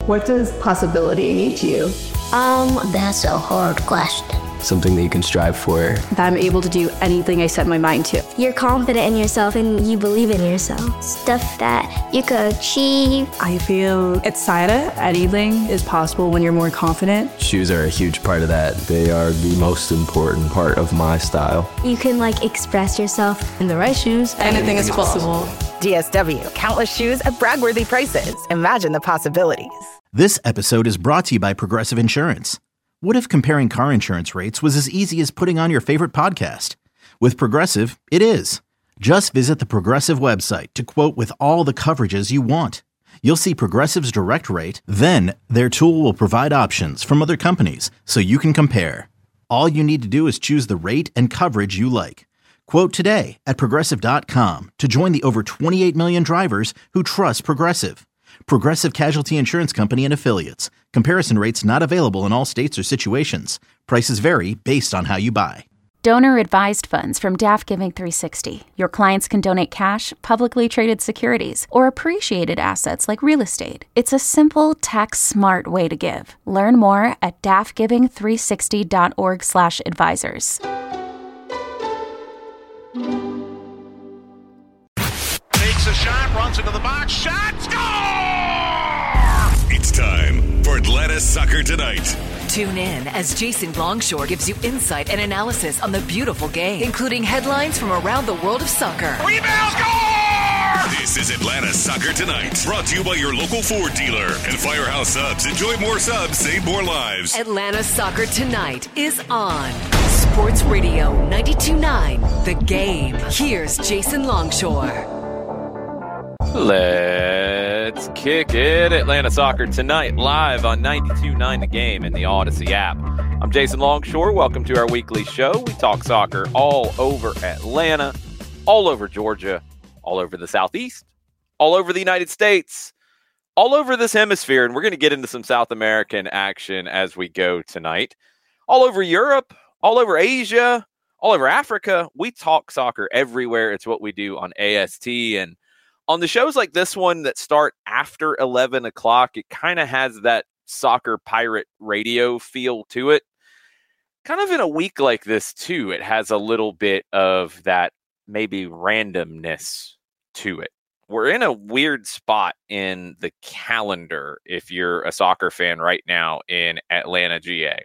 What does possibility mean to you? That's a hard question. Something that you can strive for. That I'm able to do anything I set my mind to. You're confident in yourself and you believe in yourself. Stuff that you could achieve. I feel excited. Anything is possible when you're more confident. Shoes are a huge part of that. They are the most important part of my style. You can express yourself. In the right shoes, anything is possible. DSW, countless shoes at brag-worthy prices. Imagine the possibilities. This episode is brought to you by Progressive Insurance. What if comparing car insurance rates was as easy as putting on your favorite podcast? With Progressive, it is. Just visit the Progressive website to quote with all the coverages you want. You'll see Progressive's direct rate, then their tool will provide options from other companies so you can compare. All you need to do is choose the rate and coverage you like. Quote today at Progressive.com to join the over 28 million drivers who trust Progressive. Progressive Casualty Insurance Company and Affiliates. Comparison rates not available in all states or situations. Prices vary based on how you buy. Donor-advised funds from DAF Giving 360. Your clients can donate cash, publicly traded securities, or appreciated assets like real estate. It's a simple, tax-smart way to give. Learn more at dafgiving360.org/advisors. Takes a shot, runs into the box, shot, score! It's time for Atlanta Soccer Tonight. Tune in as Jason Longshore gives you insight and analysis on the beautiful game, including headlines from around the world of soccer. Rebound, score! This is Atlanta Soccer Tonight, brought to you by your local Ford dealer and Firehouse Subs. Enjoy more subs, save more lives. Atlanta Soccer Tonight is on Sports Radio 92.9 The Game. Here's Jason Longshore. Let's kick it. Atlanta Soccer Tonight, live on 92.9 The Game and the Odyssey app. I'm Jason Longshore. Welcome to our weekly show. We talk soccer all over Atlanta, all over Georgia, all over the Southeast, all over the United States, all over this hemisphere. And we're going to get into some South American action as we go tonight. All over Europe, all over Asia, all over Africa. We talk soccer everywhere. It's what we do on AST. And on the shows like this one that start after 11 o'clock, it kind of has that soccer pirate radio feel to it. Kind of in a week like this, too, it has a little bit of that maybe randomness to it. We're in a weird spot in the calendar if you're a soccer fan right now in Atlanta, GA.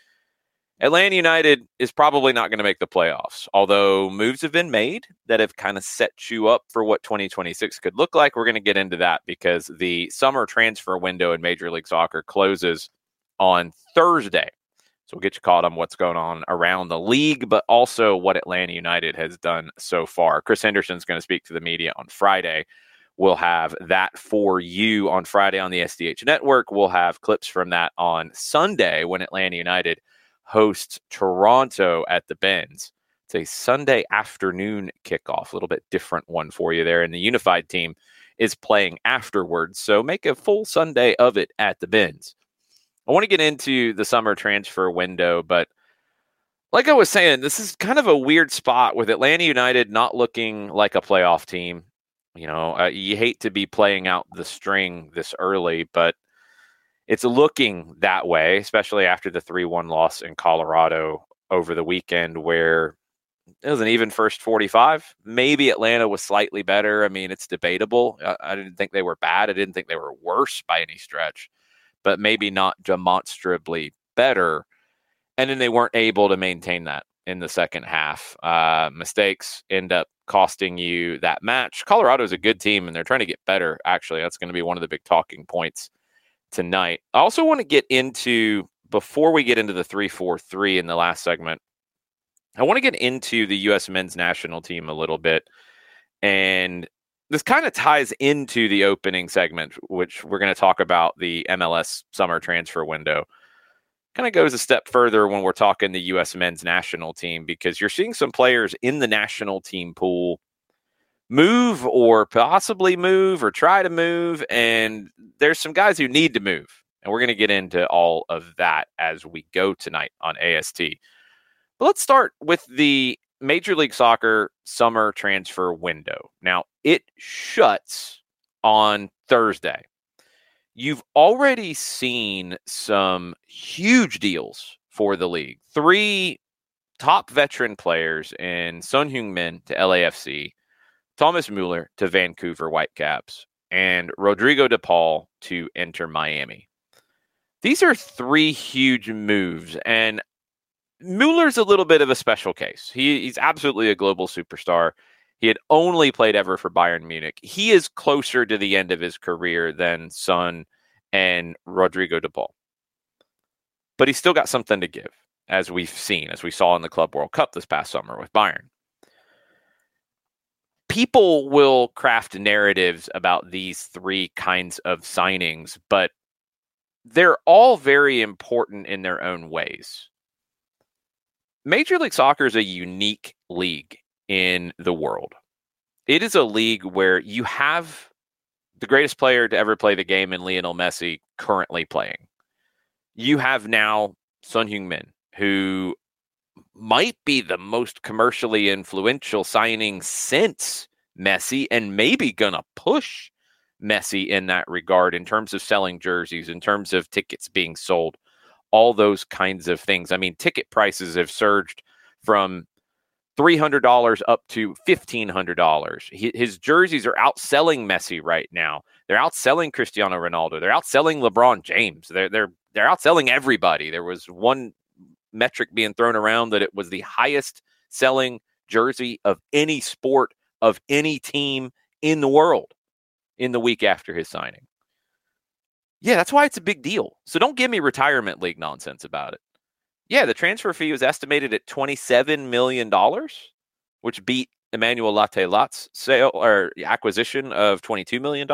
Atlanta United is probably not going to make the playoffs, although moves have been made that have kind of set you up for what 2026 could look like. We're going to get into that because the summer transfer window in Major League Soccer closes on Thursday. So we'll get you caught on what's going on around the league, but also what Atlanta United has done so far. Chris Henderson's going to speak to the media on Friday. We'll have that for you on Friday on the SDH Network. We'll have clips from that on Sunday when Atlanta United hosts Toronto at the Benz. It's a Sunday afternoon kickoff, a little bit different one for you there. And the Unified team is playing afterwards. So make a full Sunday of it at the Benz. I want to get into the summer transfer window, but like I was saying, this is kind of a weird spot with Atlanta United not looking like a playoff team. You know, you hate to be playing out the string this early, but it's looking that way, especially after the 3-1 loss in Colorado over the weekend where it was an even first 45. Maybe Atlanta was slightly better. I mean, it's debatable. I didn't think they were bad. I didn't think they were worse by any stretch, but maybe not demonstrably better. And then they weren't able to maintain that in the second half. Mistakes end up costing you that match. Colorado is a good team, and they're trying to get better, actually. That's going to be one of the big talking points tonight. I also want to get into, before we get into the 3-4-3 in the last segment, I want to get into the U.S. men's national team a little bit. And this kind of ties into the opening segment, which we're going to talk about the MLS summer transfer window. Kind of goes a step further when we're talking the U.S. men's national team, because you're seeing some players in the national team pool move or possibly move or try to move. And there's some guys who need to move. And we're going to get into all of that as we go tonight on AST. But let's start with the Major League Soccer summer transfer window. Now, it shuts on Thursday. you've already seen some huge deals for the league. 3 top veteran players in Son Heung-min to LAFC, Thomas Mueller to Vancouver Whitecaps, and Rodrigo De Paul to enter Miami. These are 3 huge moves, and Mueller's a little bit of a special case. He's absolutely a global superstar. He had only played ever for Bayern Munich. He is closer to the end of his career than Son and Rodrigo De Paul. But he's still got something to give, as we've seen, as we saw in the Club World Cup this past summer with Bayern. People will craft narratives about these 3 kinds of signings, but they're all very important in their own ways. Major League Soccer is a unique league in the world. It is a league where you have the greatest player to ever play the game in Lionel Messi currently playing. You have now Son Heung-min, who might be the most commercially influential signing since Messi, and maybe gonna push Messi in that regard in terms of selling jerseys, in terms of tickets being sold, all those kinds of things. I mean, ticket prices have surged from $300 up to $1,500. His jerseys are outselling Messi right now. They're outselling Cristiano Ronaldo. They're outselling LeBron James. They're outselling everybody. There was one metric being thrown around that it was the highest selling jersey of any sport, of any team in the world in the week after his signing. Yeah, that's why it's a big deal. So don't give me retirement league nonsense about it. Yeah, the transfer fee was estimated at $27 million, which beat Emmanuel Latelat's sale or acquisition of $22 million.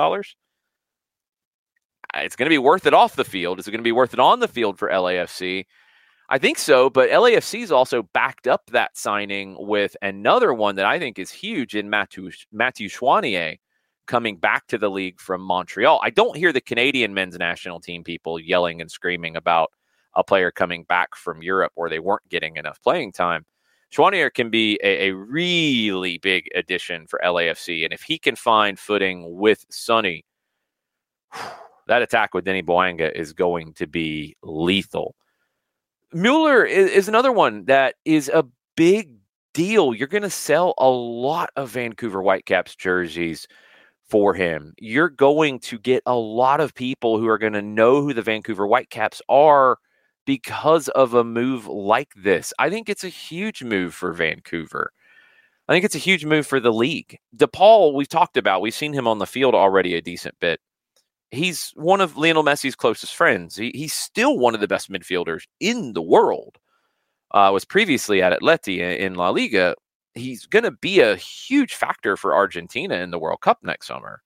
It's going to be worth it off the field. Is it going to be worth it on the field for LAFC? I think so, but LAFC's also backed up that signing with another one that I think is huge in Mathieu Choinière coming back to the league from Montreal. I don't hear the Canadian men's national team people yelling and screaming about a player coming back from Europe where they weren't getting enough playing time. Choinière can be a really big addition for LAFC, and if he can find footing with Sonny, that attack with Denis Bouanga is going to be lethal. Mueller is another one that is a big deal. You're going to sell a lot of Vancouver Whitecaps jerseys for him. You're going to get a lot of people who are going to know who the Vancouver Whitecaps are because of a move like this. I think it's a huge move for Vancouver. I think it's a huge move for the league. De Paul, we've talked about. We've seen him on the field already a decent bit. He's one of Lionel Messi's closest friends. He's still one of the best midfielders in the world. Was previously at Atleti in La Liga. He's going to be a huge factor for Argentina in the World Cup next summer.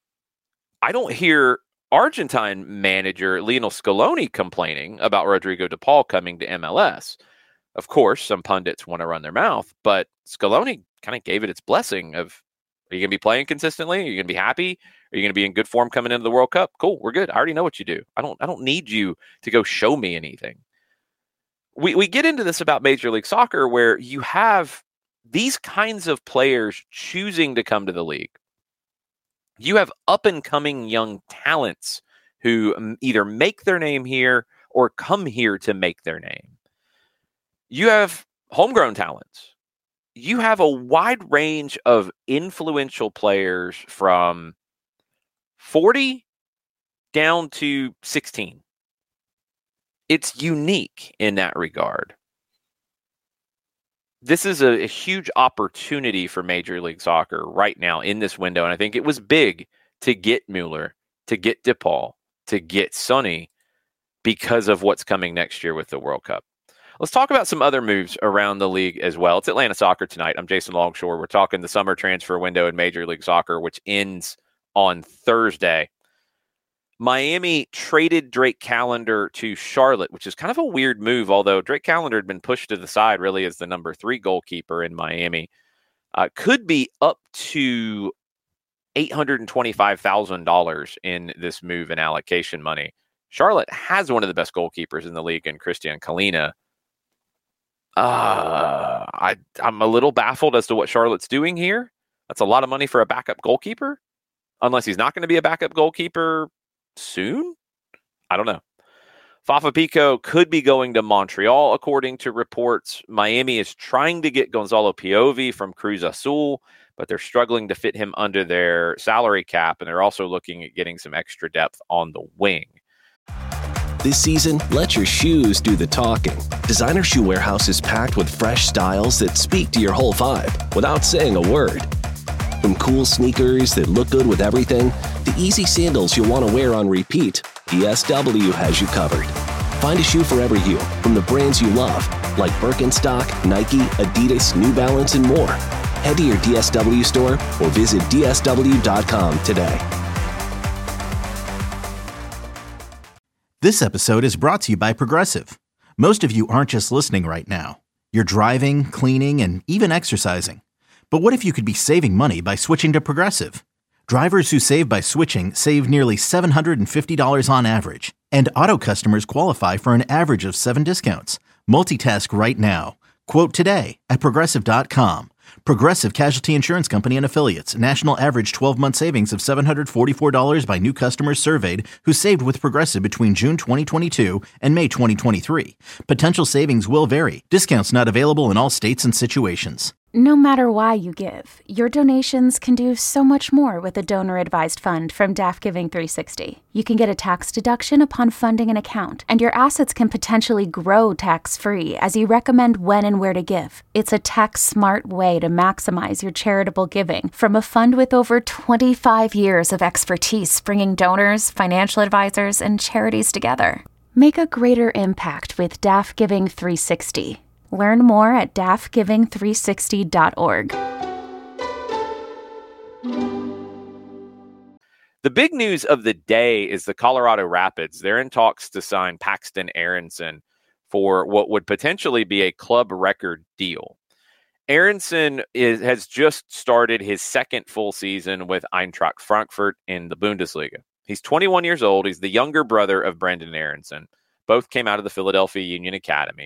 I don't hear Argentine manager Lionel Scaloni complaining about Rodrigo De Paul coming to MLS. Of course, some pundits want to run their mouth, but Scaloni kind of gave it its blessing of, are you going to be playing consistently? Are you going to be happy? Are you going to be in good form coming into the World Cup? Cool, we're good. I already know what you do. I don't need you to go show me anything. We get into this about Major League Soccer where you have these kinds of players choosing to come to the league. You have up-and-coming young talents who either make their name here or come here to make their name. You have homegrown talents. You have a wide range of influential players from 40 down to 16. It's unique in that regard. This is a huge opportunity for Major League Soccer right now in this window. And I think it was big to get Mueller, to get De Paul, to get Sonny because of what's coming next year with the World Cup. Let's talk about some other moves around the league as well. It's Atlanta Soccer Tonight. I'm Jason Longshore. We're talking the summer transfer window in Major League Soccer, which ends on Thursday. Miami traded Drake Callender to Charlotte, which is kind of a weird move, although Drake Callender had been pushed to the side really as the number 3 goalkeeper in Miami. Could be up to $825,000 in this move in allocation money. Charlotte has one of the best goalkeepers in the league in Christian Kalina. I'm a little baffled as to what Charlotte's doing here. That's a lot of money for a backup goalkeeper. Unless he's not going to be a backup goalkeeper, soon? I don't know. Fafa Pico could be going to Montreal, according to reports. Miami is trying to get Gonzalo Piovi from Cruz Azul, but they're struggling to fit him under their salary cap, and they're also looking at getting some extra depth on the wing. This season, let your shoes do the talking. Designer Shoe Warehouse is packed with fresh styles that speak to your whole vibe without saying a word. From cool sneakers that look good with everything, to easy sandals you'll want to wear on repeat, DSW has you covered. Find a shoe for every you from the brands you love, like Birkenstock, Nike, Adidas, New Balance, and more. Head to your DSW store or visit DSW.com today. This episode is brought to you by Progressive. Most of you aren't just listening right now. You're driving, cleaning, and even exercising. But what if you could be saving money by switching to Progressive? Drivers who save by switching save nearly $750 on average. And auto customers qualify for an average of 7 discounts. Multitask right now. Quote today at Progressive.com. Progressive Casualty Insurance Company and Affiliates. National average 12-month savings of $744 by new customers surveyed who saved with Progressive between June 2022 and May 2023. Potential savings will vary. Discounts not available in all states and situations. No matter why you give, your donations can do so much more with a donor-advised fund from DAF Giving 360. You can get a tax deduction upon funding an account, and your assets can potentially grow tax-free as you recommend when and where to give. It's a tax-smart way to maximize your charitable giving from a fund with over 25 years of expertise bringing donors, financial advisors, and charities together. Make a greater impact with DAF Giving 360. Learn more at dafgiving360.org. The big news of the day is the Colorado Rapids. They're in talks to sign Paxton Aronson for what would potentially be a club record deal. Aronson has just started his second full season with Eintracht Frankfurt in the Bundesliga. He's 21 years old. He's the younger brother of Brendan Aronson. Both came out of the Philadelphia Union Academy.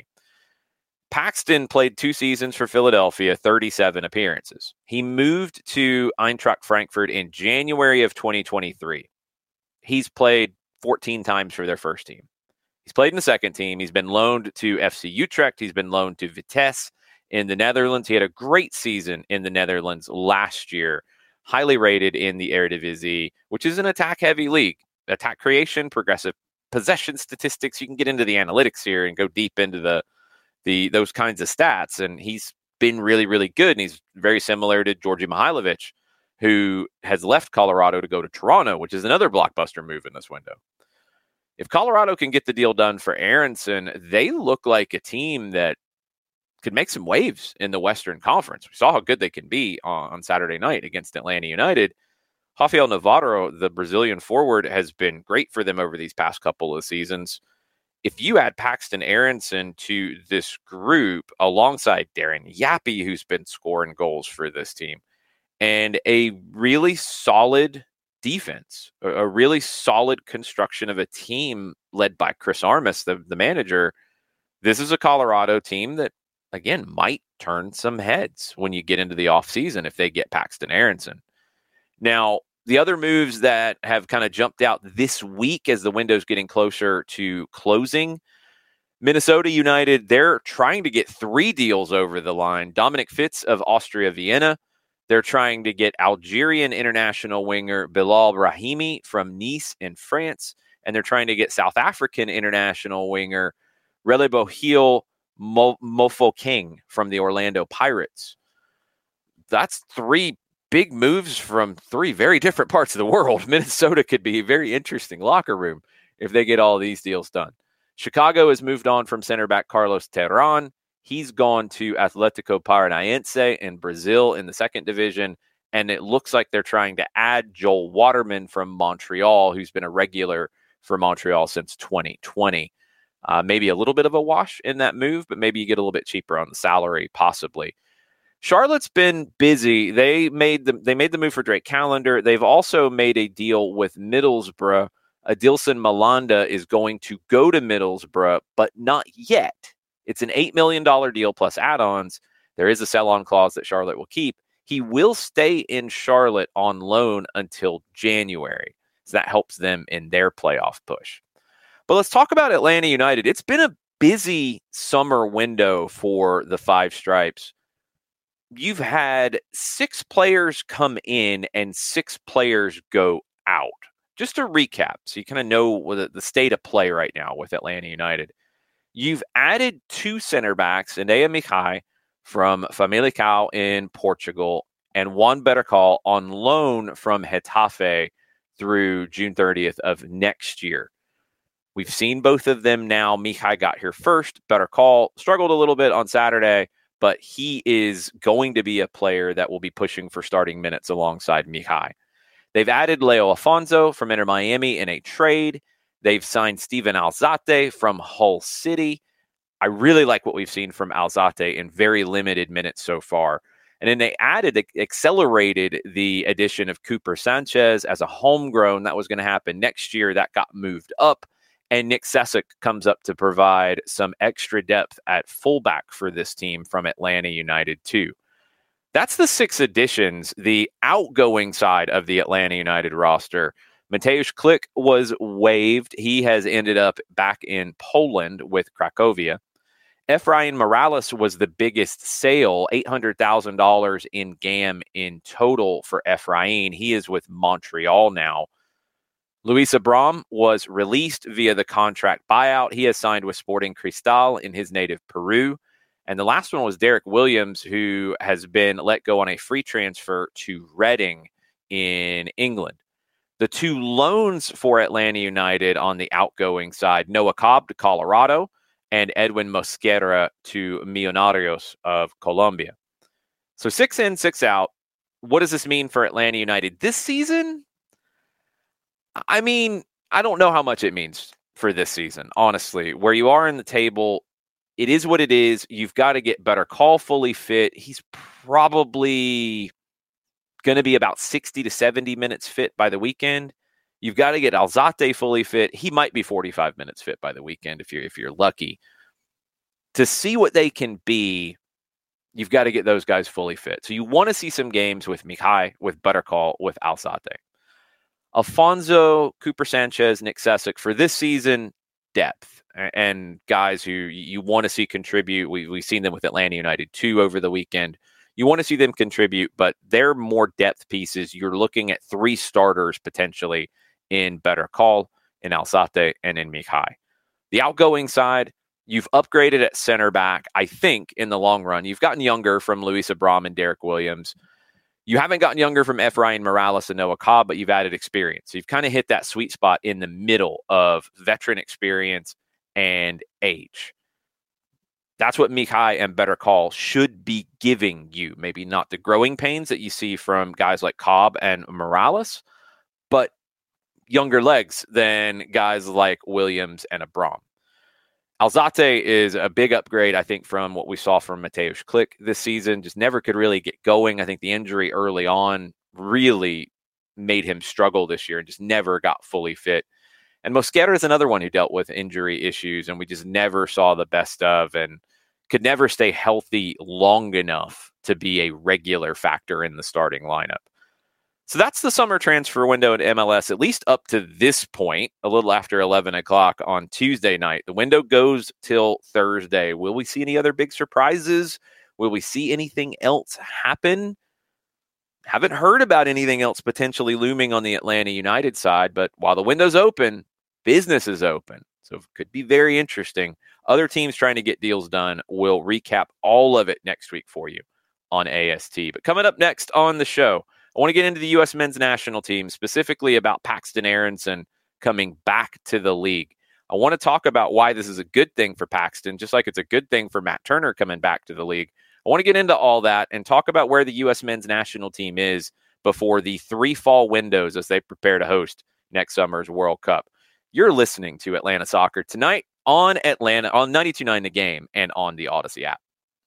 Paxton played 2 seasons for Philadelphia, 37 appearances. He moved to Eintracht Frankfurt in January of 2023. He's played 14 times for their first team. He's played in the second team. He's been loaned to FC Utrecht. He's been loaned to Vitesse in the Netherlands. He had a great season in the Netherlands last year, highly rated in the Eredivisie, which is an attack-heavy league. Attack creation, progressive possession statistics. You can get into the analytics here and go deep into those kinds of stats, and he's been really, really good, and he's very similar to Georgi Mihailovic, who has left Colorado to go to Toronto, which is another blockbuster move in this window. If Colorado can get the deal done for Aronson, they look like a team that could make some waves in the Western Conference. We saw how good they can be on Saturday night against Atlanta United. Rafael Navarro, the Brazilian forward, has been great for them over these past couple of seasons. If you add Paxton Aronson to this group alongside Darren Yappy, who's been scoring goals for this team, and a really solid defense, a really solid construction of a team led by Chris Armas, the manager, this is a Colorado team that, again, might turn some heads when you get into the offseason if they get Paxton Aronson. Now, the other moves that have kind of jumped out this week as the window's getting closer to closing, Minnesota United, they're trying to get 3 deals over the line. Dominic Fitz of Austria Vienna. They're trying to get Algerian international winger Bilal Brahimi from Nice in France. And they're trying to get South African international winger Relebohile Mofokeng from the Orlando Pirates. That's 3 big moves from 3 very different parts of the world. Minnesota could be a very interesting locker room if they get all these deals done. Chicago has moved on from center back Carlos Terran. He's gone to Atletico Paranaense in Brazil in the 2nd division. And it looks like they're trying to add Joel Waterman from Montreal, who's been a regular for Montreal since 2020. Maybe a little bit of a wash in that move, but maybe you get a little bit cheaper on the salary, possibly. Charlotte's been busy. They made the move for Drake Callender. They've also made a deal with Middlesbrough. Adilson Malanda is going to go to Middlesbrough, but not yet. It's an $8 million deal plus add-ons. There is a sell-on clause that Charlotte will keep. He will stay in Charlotte on loan until January. So that helps them in their playoff push. But let's talk about Atlanta United. It's been a busy summer window for the Five Stripes. You've had 6 players come in and 6 players go out. Just to recap, so you kind of know the state of play right now with Atlanta United. You've added 2 center backs, Enea Mihai from Famalicão in Portugal, and Juan Beracall on loan from Getafe through June 30th of next year. We've seen both of them now. Mihai got here first. Beracall struggled a little bit on Saturday, but he is going to be a player that will be pushing for starting minutes alongside Mihai. They've added Leo Afonso from Inter Miami in a trade. They've signed Steven Alzate from Hull City. I really like what we've seen from Alzate in very limited minutes so far. And then they accelerated the addition of Cooper Sanchez as a homegrown. That was going to happen next year. That got moved up. And Nick Sesek comes up to provide some extra depth at fullback for this team from Atlanta United too. That's the 6 additions. The outgoing side of the Atlanta United roster, Mateusz Klich was waived. He has ended up back in Poland with Cracovia. Efrain Morales was the biggest sale, $800,000 in GAM in total for Efrain. He is with Montreal now. Luis Abram was released via the contract buyout. He has signed with Sporting Cristal in his native Peru. And the last one was Derek Williams, who has been let go on a free transfer to Reading in England. The 2 loans for Atlanta United on the outgoing side, Noah Cobb to Colorado and Edwin Mosquera to Millonarios of Colombia. So 6 in, 6 out. What does this mean for Atlanta United this season? I mean, I don't know how much it means for this season, honestly. Where you are in the table, it is what it is. You've got to get Beracall fully fit. He's probably going to be about 60 to 70 minutes fit by the weekend. You've got to get Alzate fully fit. He might be 45 minutes fit by the weekend if you're lucky. To see what they can be, you've got to get those guys fully fit. So you want to see some games with Mihai, with Beracall, with Alzate. Afonso, Cooper Sanchez, Nick Sesek for this season, depth and guys who you want to see contribute. We've seen them with Atlanta United too over the weekend. You want to see them contribute, but they're more depth pieces. You're looking at 3 starters potentially in Beracall, in Alzate, and in Mihai. The outgoing side, you've upgraded at center back. I think in the long run, you've gotten younger from Luis Abram and Derek Williams. You haven't gotten younger from Efrain Morales and Noah Cobb, but you've added experience. So you've kind of hit that sweet spot in the middle of veteran experience and age. That's what Mihai and Beracall should be giving you. Maybe not the growing pains that you see from guys like Cobb and Morales, but younger legs than guys like Williams and Abram. Alzate is a big upgrade, I think, from what we saw from Mateusz Klich this season. Just never could really get going. I think the injury early on really made him struggle this year and just never got fully fit. And Mosquera is another one who dealt with injury issues, and we just never saw the best of and could never stay healthy long enough to be a regular factor in the starting lineup. So that's the summer transfer window at MLS, at least up to this point, a little after 11 o'clock on Tuesday night. The window goes till Thursday. Will we see any other big surprises? Will we see anything else happen? Haven't heard about anything else potentially looming on the Atlanta United side, but while the window's open, business is open. So it could be very interesting. Other teams trying to get deals done. We'll recap all of it next week for you on AST. But coming up next on the show, I want to get into the U.S. men's national team, specifically about Paxton Aaronson coming back to the league. I want to talk about why this is a good thing for Paxton, just like it's a good thing for Matt Turner coming back to the league. I want to get into all that and talk about where the U.S. men's national team is before the 3 fall windows as they prepare to host next summer's World Cup. You're listening to Atlanta Soccer Tonight on Atlanta, on 92.9 The Game and on the Odyssey app.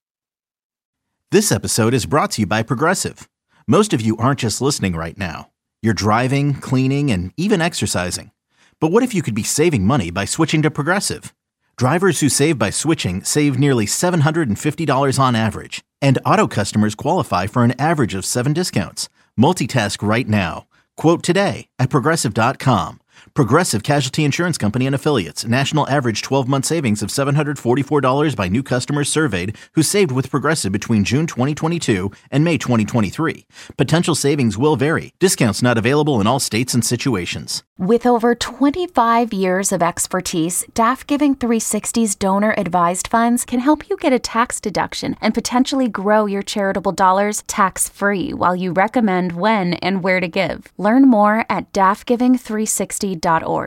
This episode is brought to you by Progressive. Most of you aren't just listening right now. You're driving, cleaning, and even exercising. But what if you could be saving money by switching to Progressive? Drivers who save by switching save nearly $750 on average. And auto customers qualify for an average of 7 discounts. Multitask right now. Quote today at Progressive.com. Progressive Casualty Insurance Company and Affiliates. National average 12-month savings of $744 by new customers surveyed who saved with Progressive between June 2022 and May 2023. Potential savings will vary. Discounts not available in all states and situations. With over 25 years of expertise, DAF Giving 360's donor-advised funds can help you get a tax deduction and potentially grow your charitable dollars tax-free while you recommend when and where to give. Learn more at dafgiving360.org.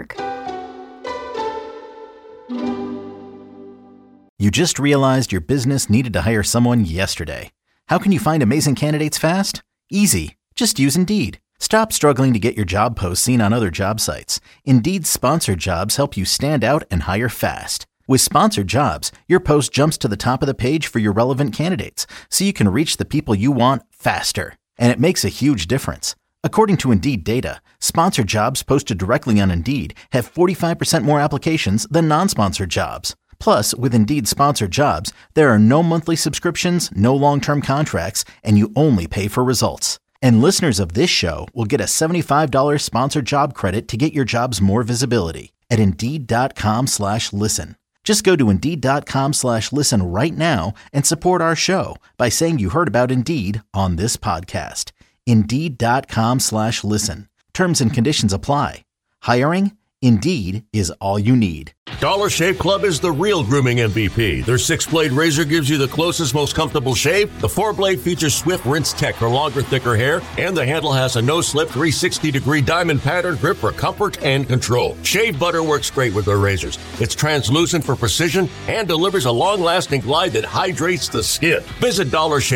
You just realized your business needed to hire someone yesterday. How can you find amazing candidates fast? Easy. Just use Indeed. Stop struggling to get your job posts seen on other job sites. Indeed's sponsored jobs help you stand out and hire fast. With sponsored jobs, your post jumps to the top of the page for your relevant candidates, so you can reach the people you want faster. And it makes a huge difference. According to Indeed data, sponsored jobs posted directly on Indeed have 45% more applications than non-sponsored jobs. Plus, with Indeed sponsored jobs, there are no monthly subscriptions, no long-term contracts, and you only pay for results. And listeners of this show will get a $75 sponsored job credit to get your jobs more visibility at Indeed.com/listen. Just go to Indeed.com/listen right now and support our show by saying you heard about Indeed on this podcast. Indeed.com/listen. Terms and conditions apply. Hiring? Indeed is all you need. Dollar Shave Club is the real grooming MVP. Their 6-blade razor gives you the closest, most comfortable shave. The 4-blade features Swift Rinse Tech for longer, thicker hair. And the handle has a no-slip 360-degree diamond pattern grip for comfort and control. Shave butter works great with their razors. It's translucent for precision and delivers a long-lasting glide that hydrates the skin. Visit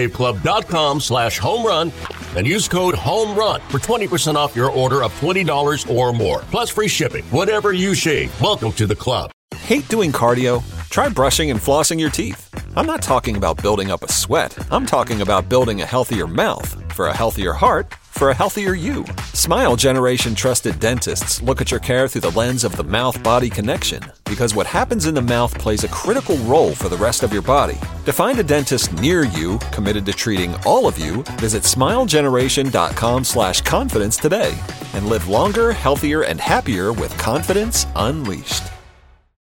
DollarShaveClub.com/homerun and use code HOMERUN for 20% off your order of $20 or more. Plus free shipping. Whatever you shave, welcome to the club. Hate doing cardio? Try brushing and flossing your teeth. I'm not talking about building up a sweat. I'm talking about building a healthier mouth for a healthier heart for a healthier you. Smile Generation trusted dentists look at your care through the lens of the mouth-body connection, because what happens in the mouth plays a critical role for the rest of your body. To find a dentist near you committed to treating all of you, visit smilegeneration.com/confidence today and live longer, healthier, and happier with confidence unleashed.